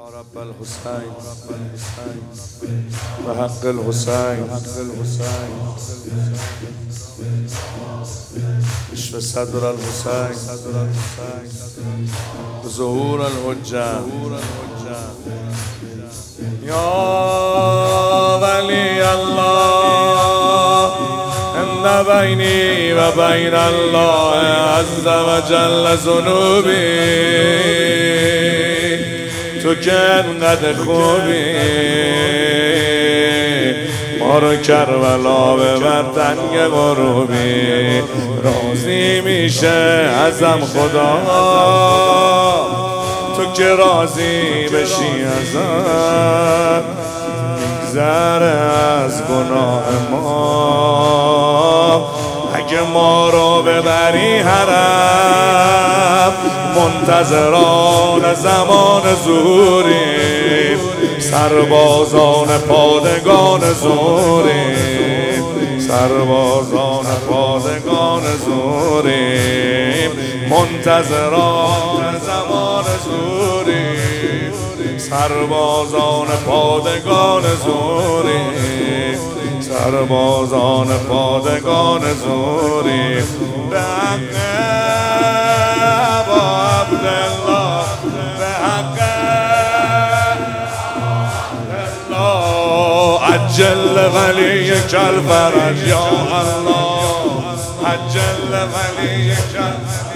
رب الحسين وحق الحسين اشف صدر الحسين ظهور الحجة يا ولي الله إن بيني وبين الله عز وجل ذنوبي تو که انقدر خوبی ما رو کربلا ببر تنگ غروبی راضی میشه ازم خدا تو که راضی بشی ازم میگذره از گناه ما اگه ما رو ببری حرم منتظران زمان ظهوریم سربازان پادگان ظهوریم سربازان پادگان ظهوریم منتظران زمان ظهوریم سربازان پادگان ظهوریم سربازان پادگان ظهوریم به حق ابا عبدالله به حق الله عجل ولیک الفرج یا الله عجل ولیک الفرج